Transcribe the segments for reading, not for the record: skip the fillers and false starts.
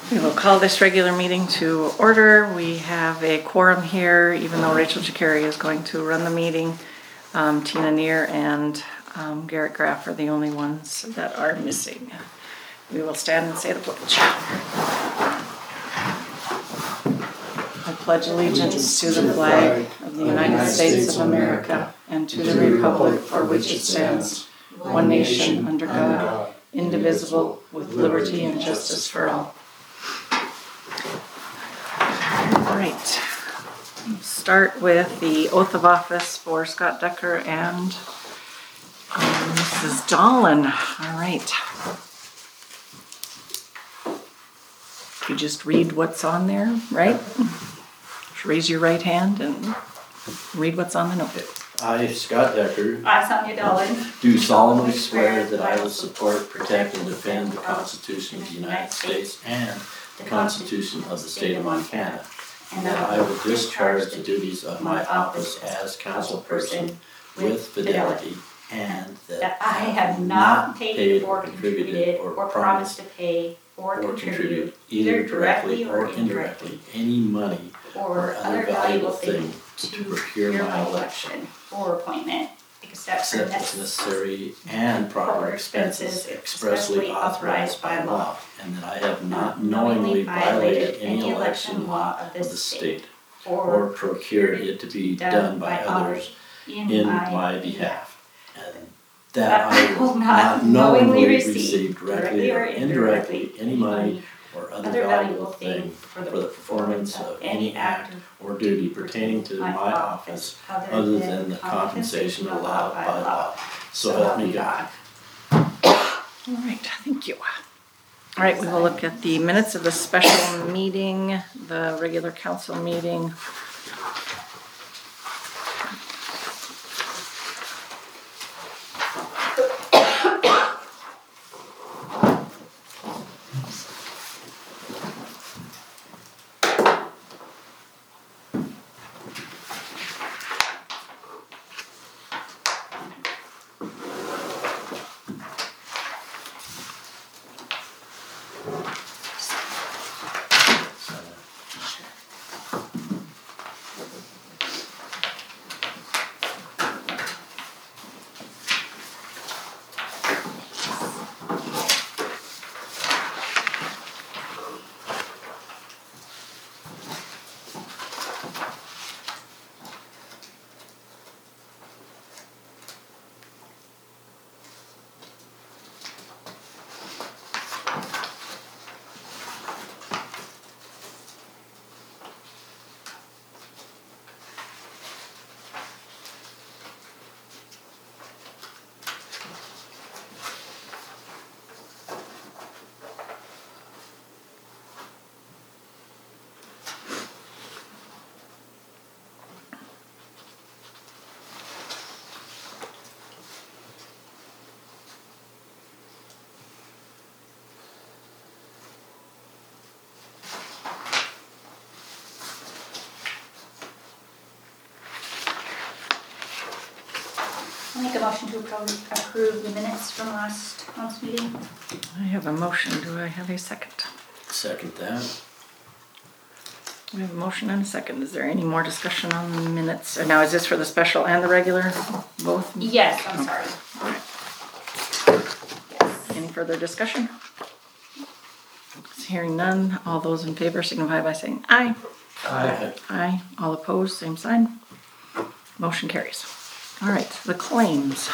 We will call this regular meeting to order. We have a quorum here, even though Rachel Chikari is going to run the meeting. Tina Neer and Garrett Graff are the only ones that are missing. We will stand and say the pledge. I pledge allegiance to the flag of the United States of America and to the republic for which it stands, one nation under God, indivisible, with liberty and justice for all. All right. We'll start with the oath of office for Scott Decker and Mrs. Dolan. All right. You just read what's on there, right? Just raise your right hand and read what's on the note. I, Scott Decker, I, Sonia Dolan, do solemnly swear that I will support, protect, and defend the Constitution of the United States and the Constitution of the State of Montana, and that I will discharge the duties of my office as councilperson with fidelity, and that I have not paid or contributed or promised to pay or contribute, either directly or indirectly, any money or other valuable thing to procure my election or appointment, except for necessary and proper expenses expressly authorized by law, and that I have not knowingly violated any election law of this state or procured it to be done by others in my behalf, and that I will not knowingly receive directly or indirectly any money or other valuable thing for the performance of any act or duty pertaining to my office other than the compensation allowed by law. So help me God. All right, thank you. All right, we will look at the minutes of the special meeting, the regular council meeting. I'll make a motion to approve the minutes from last month's meeting. I have a motion. Do I have a second? Second that. We have a motion and a second. Is there any more discussion on the minutes? Now, is this for the special and the regular? Both? Yes, I'm sorry. All right. Yes. Any further discussion? Hearing none, all those in favor signify by saying aye. Aye. Aye. All opposed, same sign. Motion carries. All right, the claims.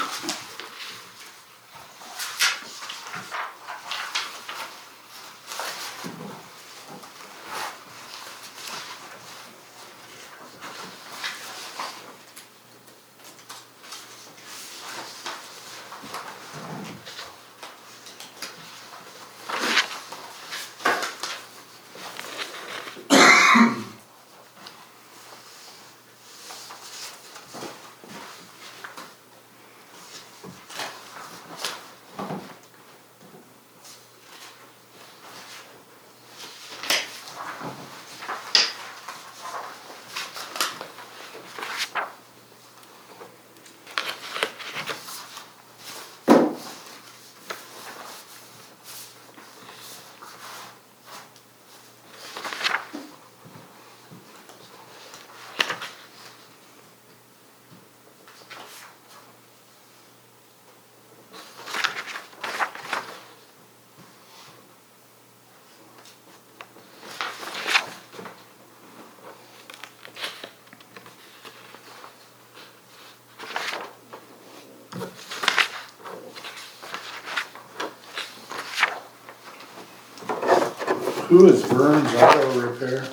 Who is Vern's Auto Repair?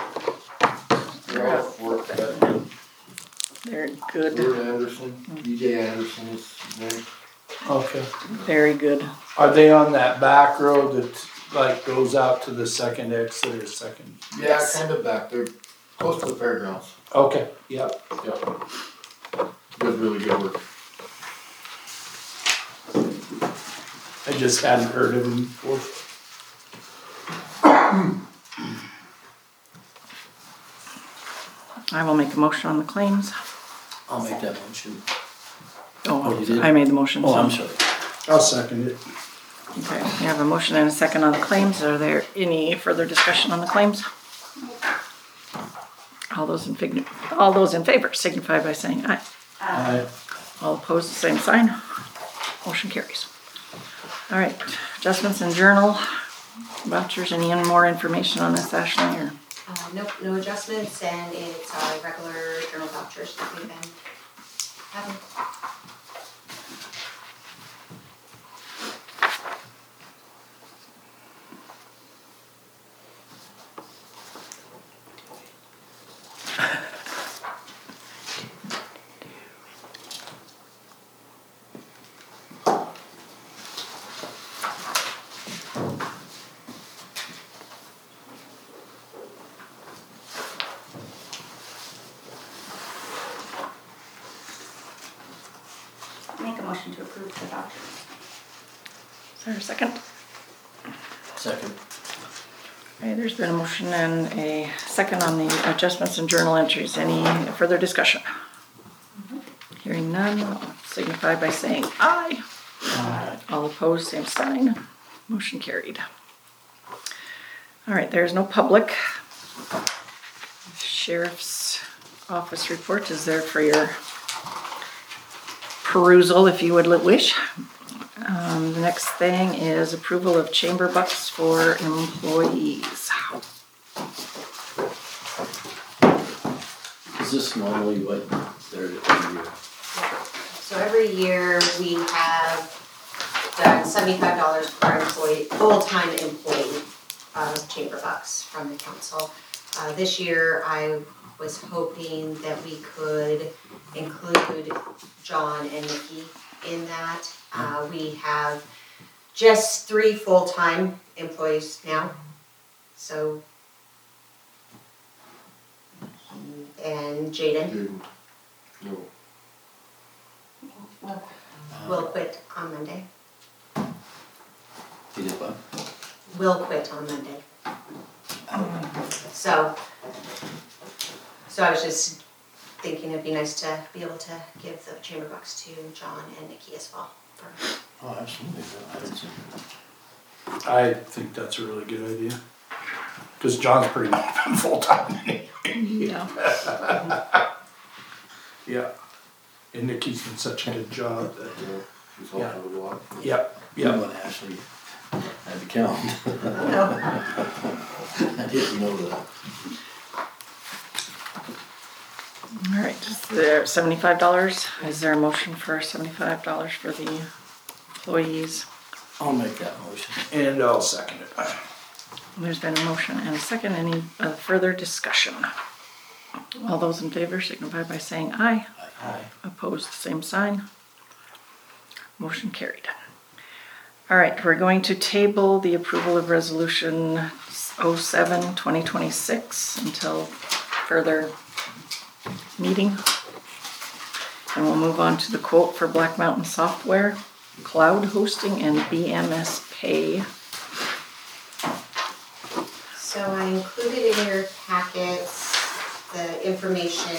Ralph worked at They're good, Bert Anderson, DJ Anderson is his name. Okay. very good. Are they on that back road that like goes out to the second exit or second? Yeah, Yes. kind of back there, close to the fairgrounds. Okay, yep. Yep. Does really good work. I just hadn't heard of him before. I will make a motion on the claims. I'll make that motion. Oh, you did? I made the motion. Oh, so- I'm sorry. I'll second it. Okay, we have a motion and a second on the claims. Are there any further discussion on the claims? All those in favor signify by saying aye. Aye. All opposed, the same sign. Motion carries. All right, adjustments in journal, vouchers, any more information on this, Ashley, or? Nope, no adjustments, and it's our regular journal vouchers that we've been having. Make a motion to approve the vouchers. Is there a second? Second. Okay, there's been a motion and a second on the adjustments in journal entries. Any further discussion? Hearing none, signify by saying aye. Aye. All opposed, same sign. Motion carried. All right, there's no public. Sheriff's Office report is there for your perusal if you would wish. The next thing is approval of chamber bucks for employees. Is this normally what they're doing? So every year we have done $75 per employee, full-time employee of chamber bucks from the council. This year I was hoping that we could include John and Nikki in that. We have just 3 full-time employees now, so. And Jaden Dude, no. will quit on Monday. You did what? Will quit on Monday. So I was just thinking it'd be nice to be able to give the chamber bucks to John and Nikki as well. Oh, absolutely. I didn't see that. I think that's a really good idea. Cause John's pretty much full-time. Yeah. Yeah. And Nikki's done such a good job that, Yeah, she's helping a lot. yep, Yeah, yep. but Ashley had to count. I didn't know that. All right, is there $75? Is there a motion for $75 for the employees? I'll make that motion. And I'll second it. There's been a motion and a second. Any further discussion? All those in favor signify by saying aye. Aye. Opposed, same sign. Motion carried. All right, we're going to table the approval of resolution 07, 2026 until further meeting. And we'll move on to the quote for Black Mountain Software, cloud hosting and BMS pay. So I included in your packets the information.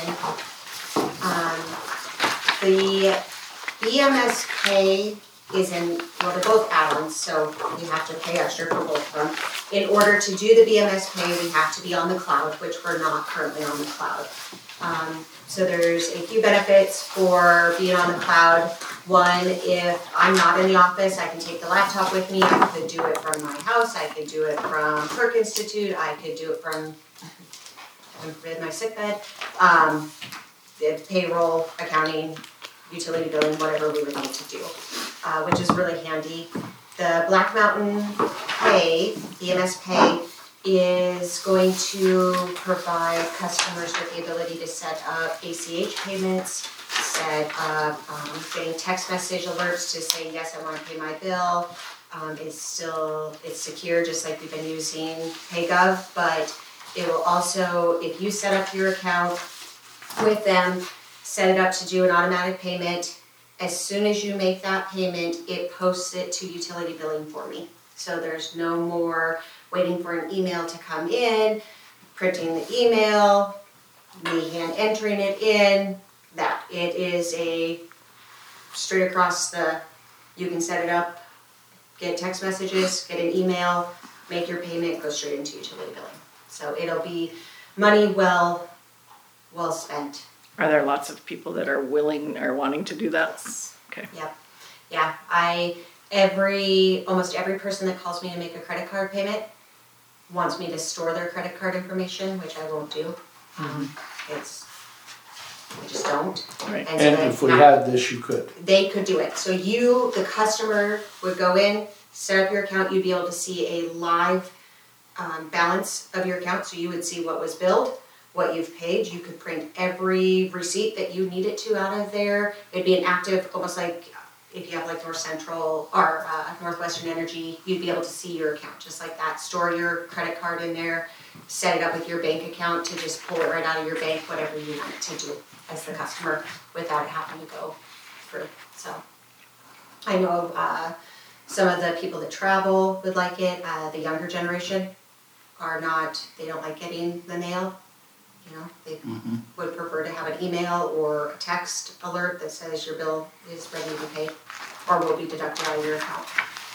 The BMS pay is in, well, they're both add-ons, so we have to pay extra for both of them. In order to do the BMS pay, we have to be on the cloud, which we're not currently on the cloud. So there's a few benefits for being on the cloud. One, if I'm not in the office, I can take the laptop with me. I could do it from my house. I could do it from Clerk Institute. I could do it from my sick bed. The payroll, accounting, utility billing, whatever we would need to do, which is really handy. The Black Mountain pay, BMS pay, is going to provide customers with the ability to set up ACH payments, set up, getting text message alerts to say, yes, I wanna pay my bill. It's secure, just like we've been using PayGov, but it will also, if you set up your account with them, set it up to do an automatic payment, as soon as you make that payment, it posts it to utility billing for me. So there's no more waiting for an email to come in, printing the email, me hand entering it in, that it is a straight across you can set it up, get text messages, get an email, make your payment, go straight into utility billing. So it'll be money well spent. Are there lots of people that are willing or wanting to do that? Okay. Yep. Yeah, almost every person that calls me to make a credit card payment wants me to store their credit card information, which I won't do. I just don't. Right. And so And if we had this, you could. they could do it. So the customer would go in, set up your account, you'd be able to see a live balance of your account. So you would see what was billed, what you've paid. You could print every receipt that you needed to out of there. It'd be an active, almost like if you have like North Central or Northwestern Energy, you'd be able to see your account just like that. Store your credit card in there, set it up with your bank account to just pull it right out of your bank, whatever you want it to do as the customer without it having to go through. So I know some of the people that travel would like it. The younger generation they don't like getting the mail. You know, they would prefer to have an email or a text alert that says your bill is ready to be paid or will be deducted out of your account.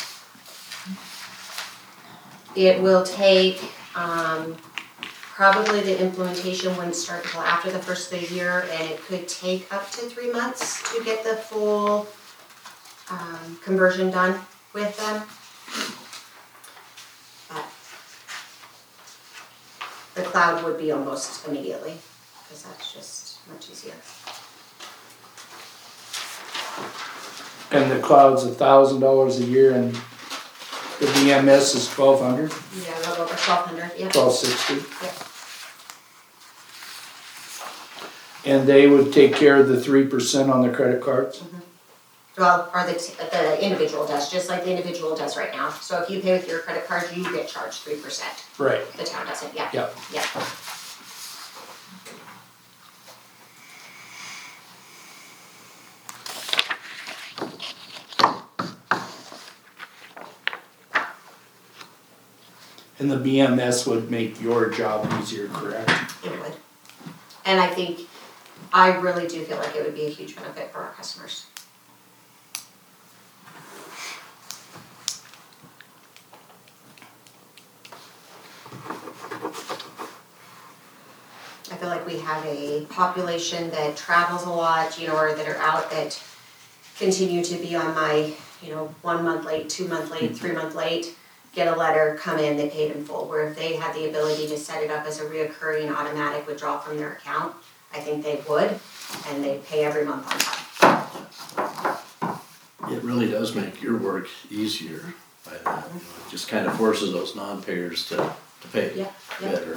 It will take, probably the implementation wouldn't start until after the first of the year, and it could take up to 3 months to get the full conversion done with them. The cloud would be almost immediately, because that's just much easier. And the cloud's $1,000 a year and the BMS is $1,200, Yeah, a little over 1,200, yep. $1,260. Yep. And they would take care of the 3% on the credit cards? Well, or the individual does, just like the individual does right now. So if you pay with your credit card, you get charged 3%. Right. The town doesn't, yeah. Yep. Yeah. And the BMS would make your job easier, correct? It would. And I really do feel like it would be a huge benefit for our customers. I feel like we have a population that travels a lot, or that are out that continue to be on my, 1 month late, 2 month late, 3 month late, get a letter, come in, they paid in full. Where if they had the ability to set it up as a reoccurring automatic withdrawal from their account, I think they would, and they pay every month on time. It really does make your work easier by that. It just kind of forces those non-payers to pay Yeah, yeah. better.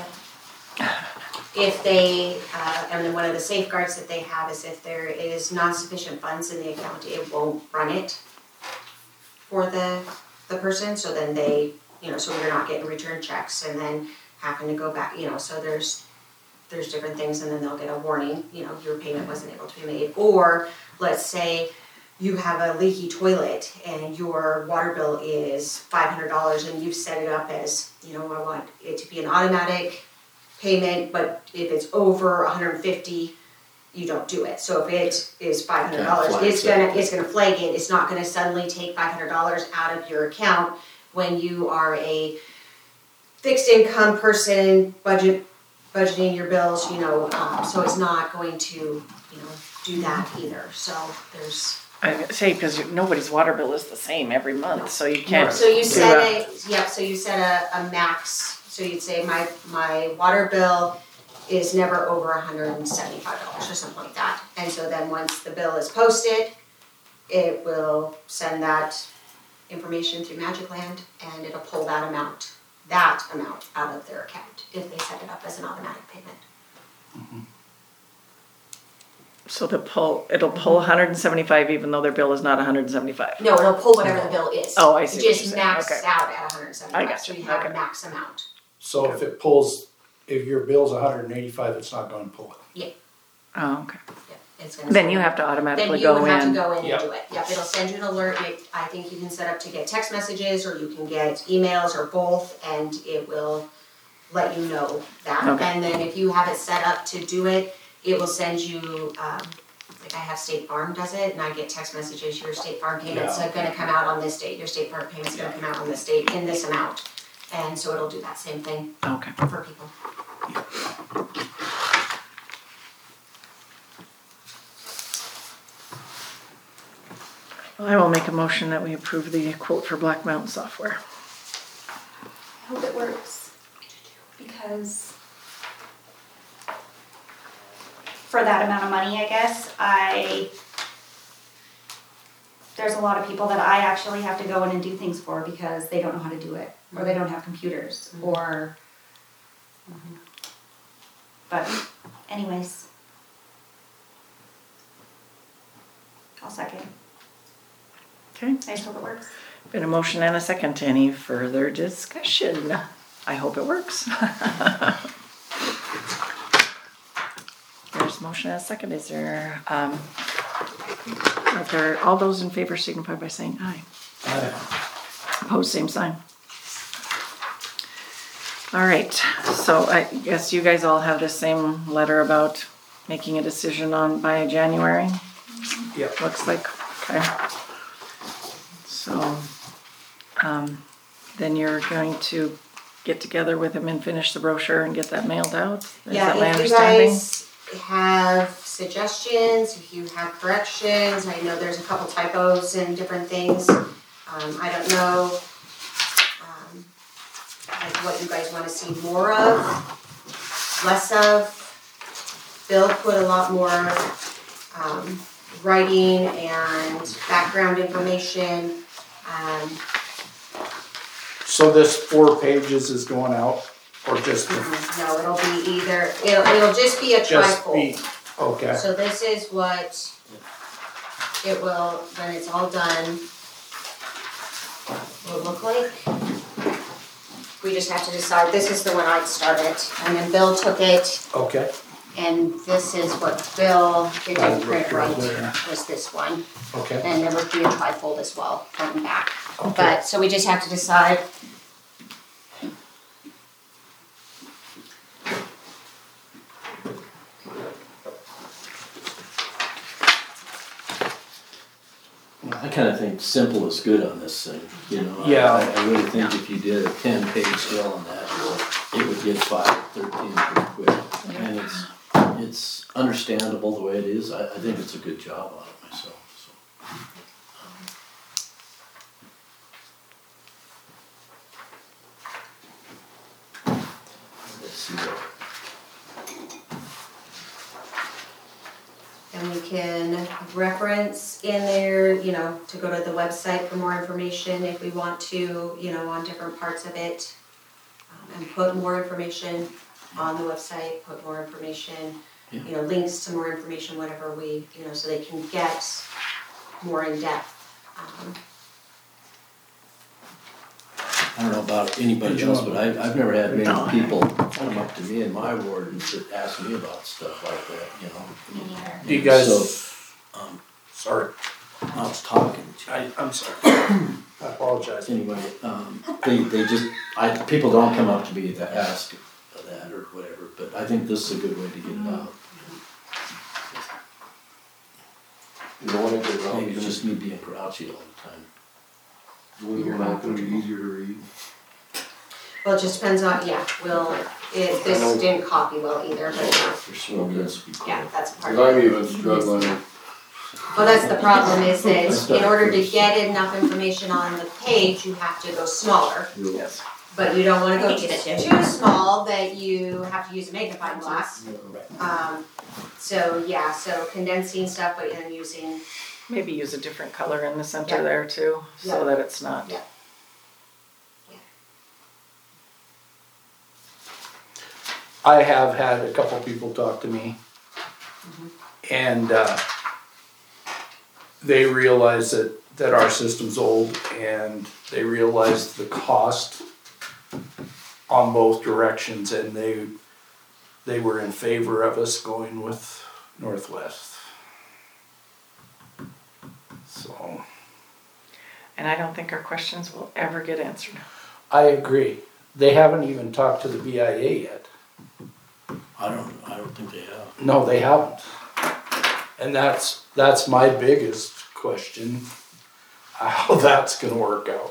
If they, and then one of the safeguards that they have is if there is non-sufficient funds in the account, it won't run it for the person, so then they, so you're not getting return checks and then having to go back, so there's different things, and then they'll get a warning, your payment wasn't able to be made. Or let's say you have a leaky toilet and your water bill is $500 and you've set it up as, I want it to be an automatic payment, but if it's over $150, you don't do it. So if it is $500, it's gonna flag it. It's not gonna suddenly take $500 out of your account when you are a fixed income person, budgeting your bills, so it's not going to, do that either. So there's. I was gonna say, because nobody's water bill is the same every month, so you can't. So you do set that. so you set a max. So you'd say my water bill is never over $175 or something like that. And so then once the bill is posted, it will send that information through Magic Land and it'll pull that amount that amount out of their account if they set it up as an automatic payment. So it'll pull 175 even though their bill is not 175. No, it'll pull whatever the bill is. Oh, I see It what just you're saying. maxes Okay. out at I 175, gotcha. so you have Okay. a max amount. So if it pulls, if your bill's 185, it's not gonna pull it. Oh, okay. Yep, it's gonna. Then send you it. have to Then automatically you go would have to in. go in and Yep. do it. Yep, it'll send you an alert. I think you can set up to get text messages or you can get emails or both, and it will let you know that. Okay. And then if you have it set up to do it, it will send you, like I have State Farm does it, and I get text messages, your State Farm payment's Yeah. gonna come out on this date, your State Farm payment's gonna come out on this date in this amount. And so it'll do that same thing Okay. for people. Well, I will make a motion that we approve the quote for Black Mountain Software. I hope it works, because for that amount of money, I guess, there's a lot of people that I actually have to go in and do things for because they don't know how to do it, or they don't have computers, or, but anyways. I'll second. Okay. I just hope it works. Been a motion and a second. Any further discussion? I hope it works. There's a motion and a second. Is there, all those in favor signify by saying aye. Opposed, same sign. All right, so I guess you guys all have the same letter about making a decision by January? Yep. Looks like, okay. So, then you're going to get together with him and finish the brochure and get that mailed out? Is that my Yeah, if you understanding? guys have suggestions, if you have corrections, I know there's a couple typos and different things. I don't know, like what you guys wanna see more of, less of. Bill put a lot more, writing and background information. So this 4 pages is going out, or just, No, it'll be it'll just be a just trifold. be, okay, So this is what it will, when it's all done, will look like. We just have to decide, this is the one I'd start it, and then Bill took it, okay, and this is what Bill didn't Oh, print right right, there. was this one. okay, And there would be a trifold as well, front and back. okay. But, so we just have to decide. I kinda think simple is good on this thing, you know? Yeah. I really think if you did a 10-page deal on that, it would get 5-13 pretty quick. And it's understandable the way it is. I think it's a good job on it myself, so. Let's see what. And we can reference in there, to go to the website for more information if we want to, on different parts of it. And put more information on the website, put more information, Yeah. links to more information, whatever we, so they can get more in depth. I don't know about anybody else, but I've never had many people come up to me in my ward and ask me about stuff like that, you know? Me neither. Do you guys, So, sorry, I was talking to I'm sorry, I apologize. anyway, they just, people don't come up to me to ask that or whatever, but I think this is a good way to get it out. You don't wanna get Maybe it's around, just me being grouchy all the time. you're not gonna be easier to read. Well, it just depends on, this didn't copy well either, but For sure, needs to be yeah, clear. that's part Cause of it. I'm even struggling, Well, that's the problem is that in order to get enough information on the page, you have to go smaller. Yes. But you don't wanna go I think you did too small that you have to use a magnifying glass. So condensing stuff, but then using, Maybe use a different color in the center Yeah. there too, so Yeah. that it's not. Yeah. I have had a couple people talk to me. And, they realize that our system's old, and they realize the cost on both directions, and they were in favor of us going with Northwest. So, And I don't think our questions will ever get answered. I agree. They haven't even talked to the BIA yet. I don't think they have. No, they haven't. And that's my biggest question, how that's gonna work out.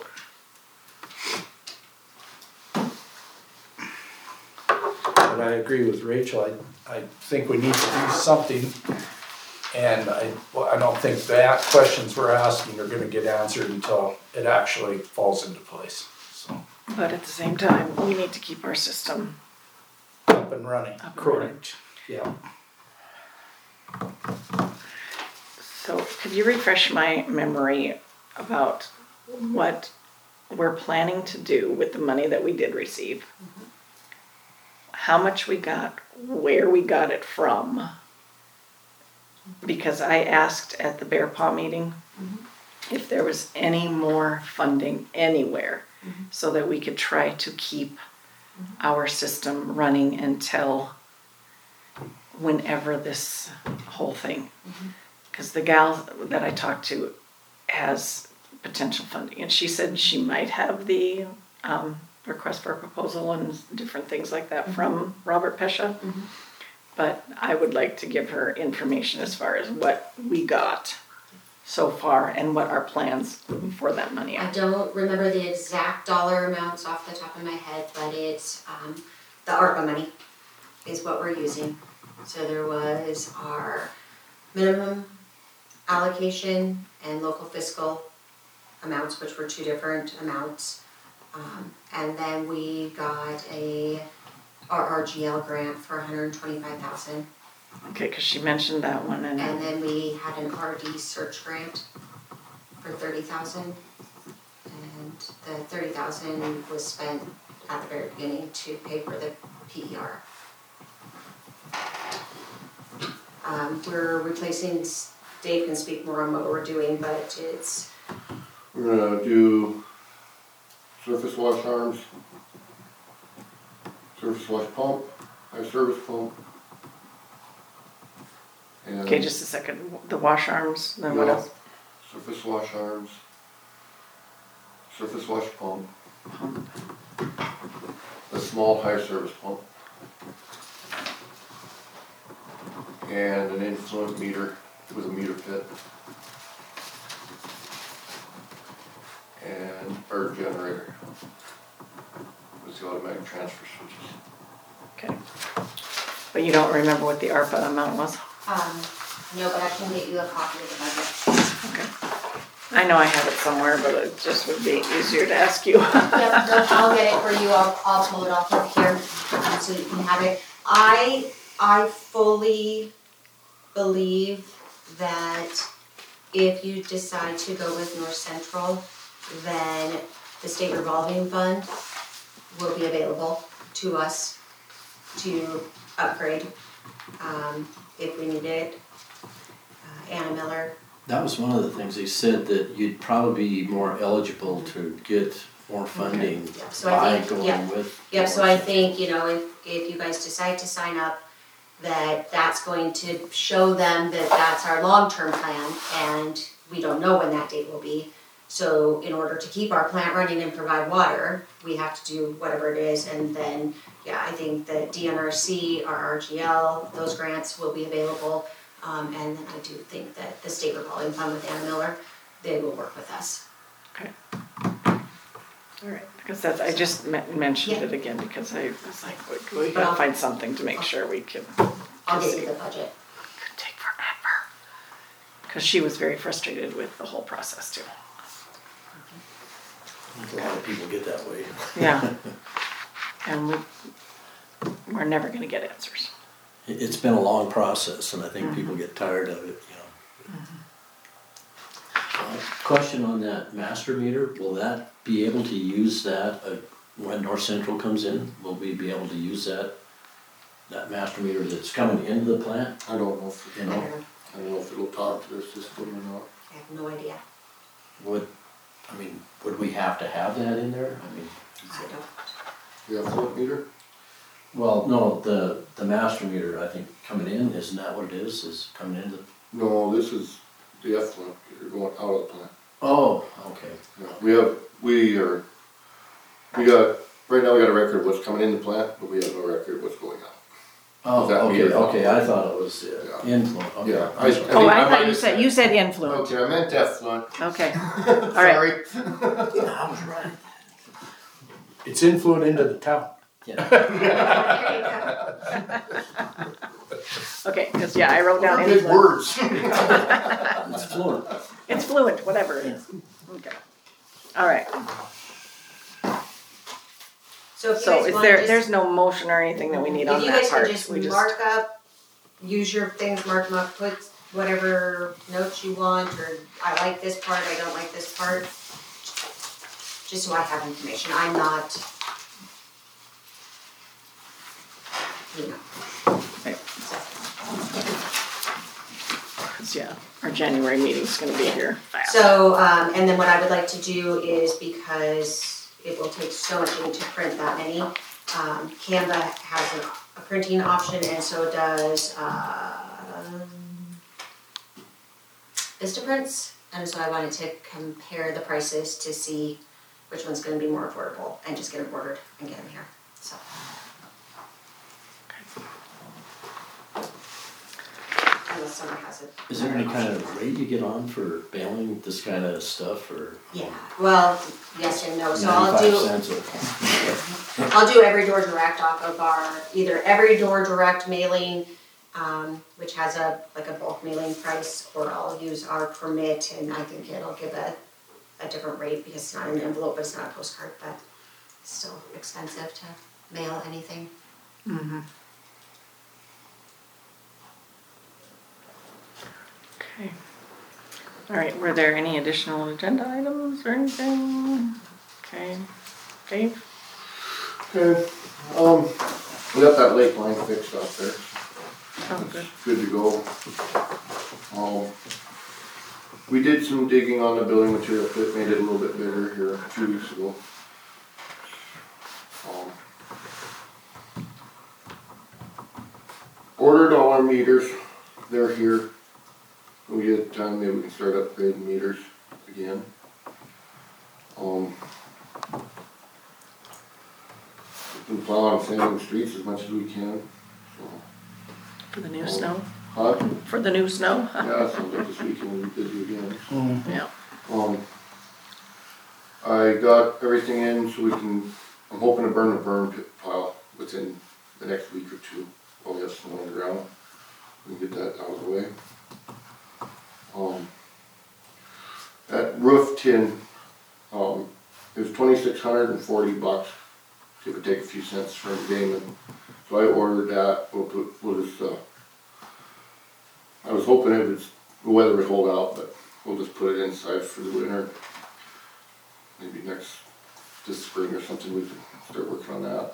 But I agree with Rachel, I think we need to do something. And I don't think that questions we're asking are gonna get answered until it actually falls into place, so. But at the same time, we need to keep our system. Up and running, Up and running. correct, yeah. So could you refresh my memory about what we're planning to do with the money that we did receive? How much we got, where we got it from? Because I asked at the Bear Paw meeting if there was any more funding anywhere so that we could try to keep our system running until whenever this whole thing. Because the gal that I talked to has potential funding, and she said she might have the request for a proposal and different things like that from Robert Pesha. But I would like to give her information as far as what we got so far and what our plans for that money I are. don't remember the exact dollar amounts off the top of my head, but it's, the ARPA money is what we're using. So there was our minimum allocation and local fiscal amounts, which were two different amounts. And then we got our RGL grant for $125,000. Okay, because she mentioned that one, And and then we had an RD search grant for $30,000. And the $30,000 was spent at the very beginning to pay for the PER. We're replacing, Dave can speak more on what we're doing, but it's, We're gonna do surface wash arms, surface wash pump, high service pump. And okay, just a second. The wash arms, then what Yeah. else? surface wash arms, surface wash pump, a small high service pump, and an influent meter with a meter pit, and bird generator with the automatic transfer switches. Okay. But you don't remember what the ARPA amount was? no, but I can get you a copy of the budget. Okay. I know I have it somewhere, but it just would be easier to ask you. Yep, no, I'll get it for you, I'll pull it off of here, so you can have it. I fully believe that if you decide to go with North Central, then the state revolving fund will be available to us to upgrade, if we need it. Anna Miller, That was one of the things they said, that you'd probably be more eligible to get more funding yeah, so I by think, going yeah. with. Yep, so I think, you know, if you guys decide to sign up, that's going to show them that that's our long-term plan, and we don't know when that date will be. So in order to keep our plant running and provide water, we have to do whatever it is, and then, yeah, I think the DNRC, our RGL, those grants will be available. And then I do think that the state revolving fund with Anna Miller, they will work with us. Okay. All right, because that's, I just mentioned Yeah. it again because I was like, we But gotta I'll- find something to make sure we can. I'll get see. you the budget. Could take forever. Because she was very frustrated with the whole process too. A lot of people get that way. Yeah. And we're never gonna get answers. It's been a long process, and I think people get tired of it, you know. Question on that master meter, will that be able to use that when North Central comes in? Will we be able to use that that master meter that's coming into the plant, I don't know if, you I know? don't know, I don't know if it'll talk to their system or not. I have no idea, Would we have to have that in there? I mean, I don't. You have float meter? well, no, the master meter, I think, coming in, isn't that what it is coming into? No, this is the effluent, you're going out of the plant. Oh, okay. Yeah, right now we got a record of what's coming in the plant, but we have no record of what's going out. Oh, Is that okay, meter? okay, I thought it was Yeah. influent, okay. Yeah, I'm sorry. I Oh, think I might thought have you said influent. Okay, I meant effluent, Okay, all right. sorry. Yeah, I was right. It's influent into the town. Yeah. Okay, because yeah, I wrote down Big influent. words. It's fluent. It's fluent, whatever it is. Okay. All right. So if you So guys is wanna there, just, there's no motion or anything that we need on if you that guys part? can just We mark up, use your things, mark them up, put whatever notes you want, or I like this part, I don't like this part. Just so I have information, I'm not, you know, Right. 'Cause, yeah, our January meeting's gonna be here fast. so, and then what I would like to do is, because it will take so much ink to print that many, Canva has a printing option, and so does, Vistaprints, and so I wanted to compare the prices to see which one's gonna be more affordable, and just get them ordered and get them here, so. Unless someone has it. Is there any kind of rate you get on for bailing this kind of stuff, or Yeah, well, yes and no, so I'll 95 do, cents or? I'll do Every Door Direct off of our, either Every Door Direct mailing, which has a bulk mailing price, or I'll use our permit, and I think it'll give a different rate, because it's not an envelope, but it's not a postcard, but it's still expensive to mail anything. Mm-hmm. Okay. All right, were there any additional agenda items or anything? Okay, Dave? Okay, we got that lake line fixed out there. Oh, good. Good to go. We did some digging on the building material pit, made it a little bit bigger here 2 weeks ago. Ordered all our meters, they're here. When we get time, maybe we can start upgrading meters again. Been plowing and sanding the streets as much as we can, so. For the new snow? Huh? For the new snow? Yeah, sounds like this weekend will be busy again. Yeah. I got everything in so I'm hoping to burn the burn pit pile within the next week or two while we have snow on the ground. We can get that out of the way. That roof tin, it was $2,640. It would take a few cents from Damon. So I ordered that. We'll just, I was hoping the weather would hold out, but we'll just put it inside for the winter. Maybe this spring or something, we can start working on that.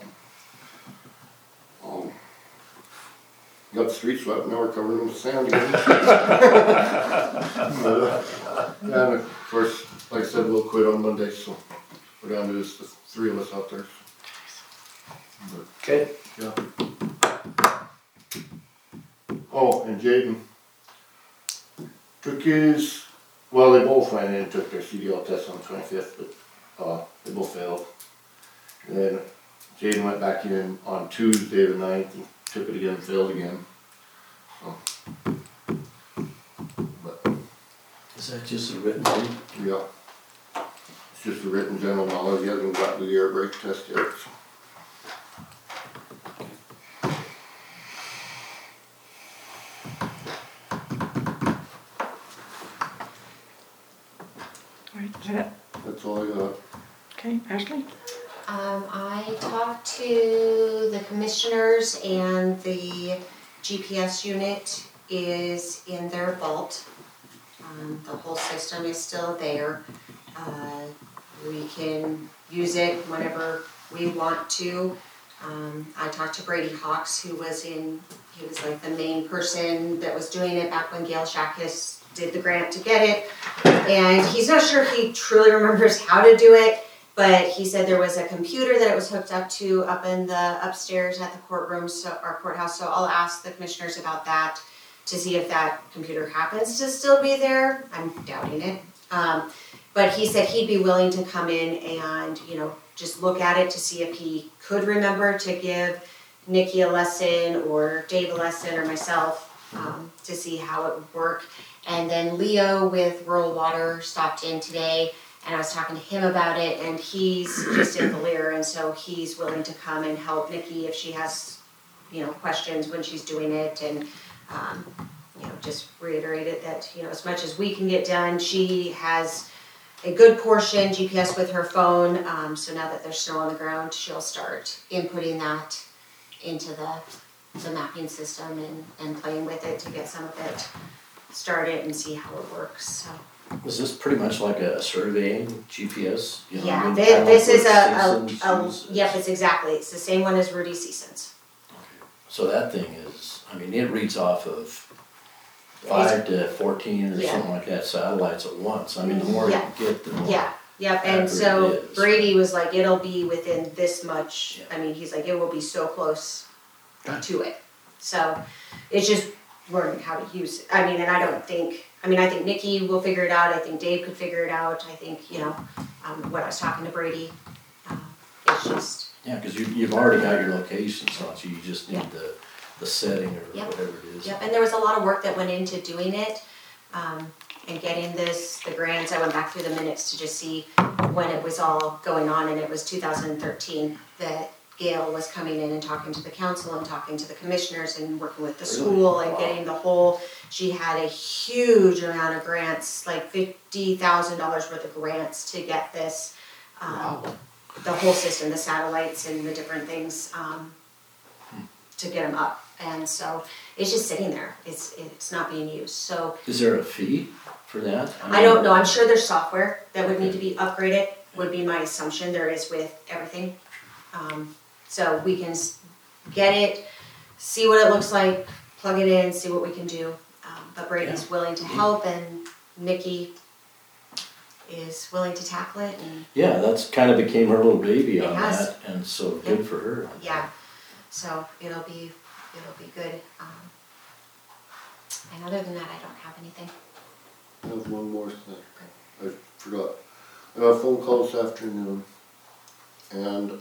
Got the streets swept, now we're covered in sand again. Yeah, and of course, like I said, we'll quit on Monday, so we're down to just the 3 of us out there. Okay. Yeah. Oh, and Jaden took they both went in and took their CDL test on the 25th, but they both failed. And then Jaden went back in on Tuesday the 9th and took it again and failed again. So, but Is that just a written thing? yeah, it's just a written general knowledge. He hasn't got to the air brake test yet. So. All right, is that it? That's all I got. Okay, Ashley? I talked to the commissioners, and the GPS unit is in their vault. The whole system is still there. We can use it whenever we want to. I talked to Brady Hawks, he was like the main person that was doing it back when Gail Shakis did the grant to get it. And he's not sure if he truly remembers how to do it, but he said there was a computer that it was hooked up to up in the upstairs at the courtroom, our courthouse. So I'll ask the commissioners about that to see if that computer happens to still be there. I'm doubting it. But he said he'd be willing to come in and, just look at it to see if he could remember to give Nikki a lesson or Dave a lesson or myself, to see how it would work. And then Leo with Rural Water stopped in today, and I was talking to him about it, and he's just in Valier, and so he's willing to come and help Nikki if she has, questions when she's doing it, and just reiterated that, as much as we can get done, she has a good portion GPS with her phone, so now that there's snow on the ground, she'll start inputting that into the mapping system and playing with it to get some of it started and see how it works, so. Was this pretty much like a surveying GPS? Yeah, kinda this like is what Seasons uses? yep, it's the same one as Rudy Seasons. So that thing is, it reads off of 5 to 14 or Yeah. something like that satellites at once. The more you Yeah. get, the more. Yeah, yep, and accurate so it is. Brady was like, it'll be within this much, Yeah. he's like, it will be so close to it. So, it's just learning how to use it. And I think Nikki will figure it out, I think Dave could figure it out, I think, when I was talking to Brady, it's just, Yeah, because you've already got your location, so you just need Yeah. the setting or Yep. whatever it is. yep, and there was a lot of work that went into doing it, and getting the grants. I went back through the minutes to just see when it was all going on, and it was 2013 that Gail was coming in and talking to the council and talking to the commissioners and working with the Really? school and Wow. getting the whole, she had a huge amount of grants, like $50,000 worth of grants to get this, the whole system, the satellites and the different things, to get them up. And so it's just sitting there, it's not being used, so. Is there a fee for that? I don't know, I'm sure there's software that would need to be upgraded, would be my assumption, there is with everything. So we can get it, see what it looks like, plug it in, see what we can do. But Brady's willing to help, and Nikki is willing to tackle it, and Yeah, that's kind of became her little baby It on has. that, and so good for her. yeah, so it'll be good. And other than that, I don't have anything. I have one more thing. I forgot. I got a phone call this afternoon, and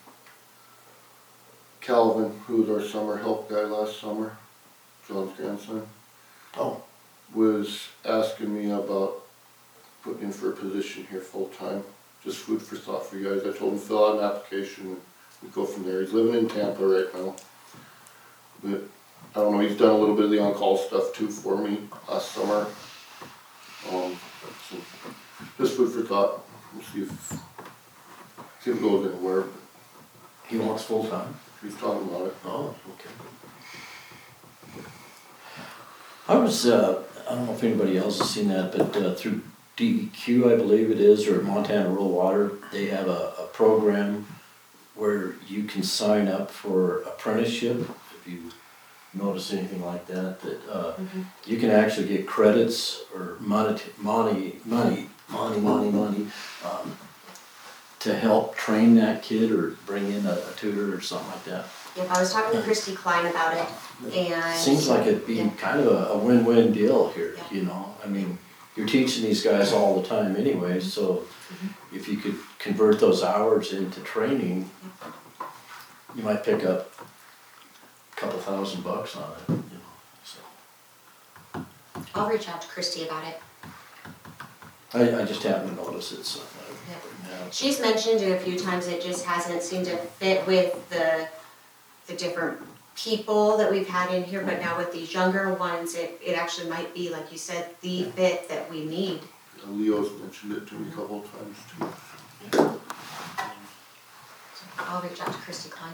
Calvin, who was our summer help guy last summer, John's grandson, Oh, was asking me about putting in for a position here full-time. Just food for thought for you guys. I told him fill out an application and we go from there. He's living in Tampa right now. But I don't know, he's done a little bit of the on-call stuff too for me last summer. So just food for thought. We'll see if it goes anywhere. But he wants full-time? he's talking about it. Oh, okay. I was, I don't know if anybody else has seen that, but through DEQ, I believe it is, or Montana Rural Water, they have a program where you can sign up for apprenticeship. If you notice anything like that, you can actually get credits or money to help train that kid or bring in a tutor or something like that. Yep, I was talking to Christy Klein about it, and. Seems like it'd be Yeah. kind of a win-win deal here, Yeah. you know? You're teaching these guys all the time anyway, so if you could convert those hours into training, you might pick up a couple $1,000 on it, you know, so. I'll reach out to Christy about it. I just happened to notice it, so. She's mentioned it a few times, it just hasn't seemed to fit with the different people that we've had in here, but now with these younger ones, it actually might be, like you said, the fit that we need. Leo's mentioned it to me a couple of times too. So I'll reach out to Christy Klein.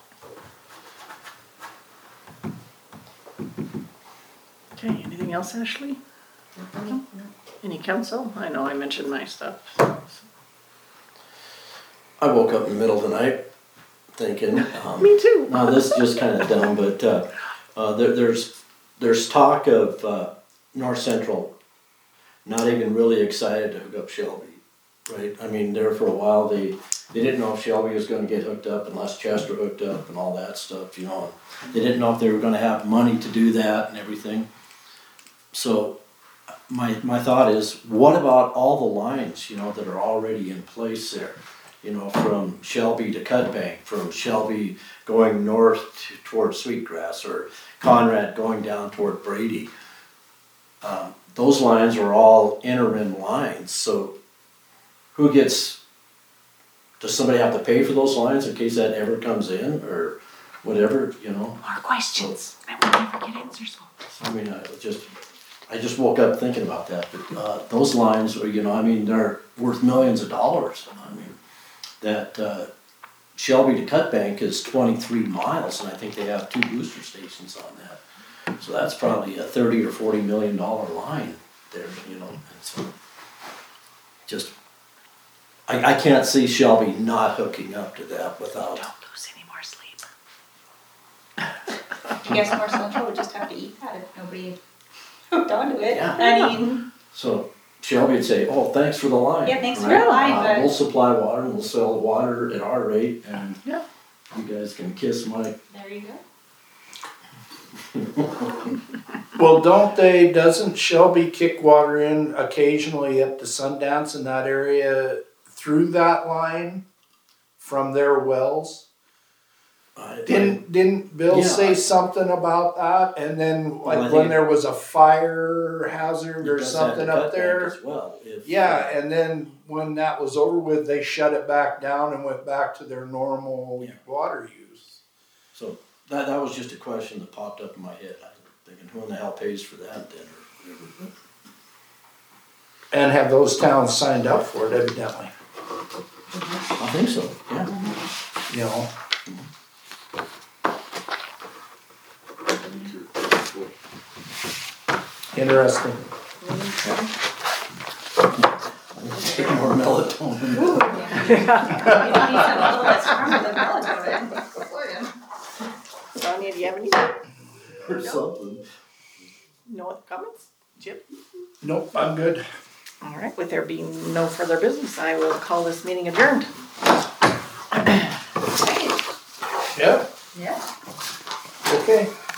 Okay, anything else, Ashley? Not for me, no. Any council? I know I mentioned my stuff. I woke up in the middle of the night thinking. Me too. Now, this is just kind of dumb, but there's talk of North Central not even really excited to hook up Shelby, right? I mean, there for a while, they didn't know if Shelby was gonna get hooked up unless Chester hooked up and all that stuff, you know. They didn't know if they were gonna have money to do that and everything. So my thought is, what about all the lines, you know, that are already in place there? You know, from Shelby to Cutbank, from Shelby going north towards Sweetgrass, or Conrad going down toward Brady. Those lines are all interim lines, so does somebody have to pay for those lines in case that ever comes in, or whatever, you know? More questions. I will never get answers for. I mean, I just woke up thinking about that, but those lines are, you know, I mean, they're worth millions of dollars. I mean, that Shelby to Cutbank is 23 miles, and I think they have 2 booster stations on that. So that's probably a $30 or $40 million line there, you know. It's just, I can't see Shelby not hooking up to that without. Don't lose any more sleep. I guess North Central would just have to eat that if nobody hooked onto it. Yeah. I mean, So Shelby would say, "Oh, thanks for the line." yeah, thanks for right? the line, but. We'll supply water, and we'll sell the water at our rate, and Yeah. you guys can kiss my. There you go. Well, doesn't Shelby kick water in occasionally at the Sundance in that area through that line from their wells? Didn't Bill Yeah. say something about that? And then Well, I like think when there was a fire hazard It or does have something to up cut there? back as well. Yeah, and then when that was over with, they shut it back down and went back to their normal Yeah. water use. So that was just a question that popped up in my head. I was thinking, who in the hell pays for that then, or whatever. And have those towns signed up for it evidently, I think so. Yeah. you know? Interesting. Take more melatonin You don't need something a little less stronger than melatonin. Sonia, do you have any or something. no comments? Jim? Nope, I'm good. All right, with there being no further business, I will call this meeting adjourned. Yeah, Yeah. okay.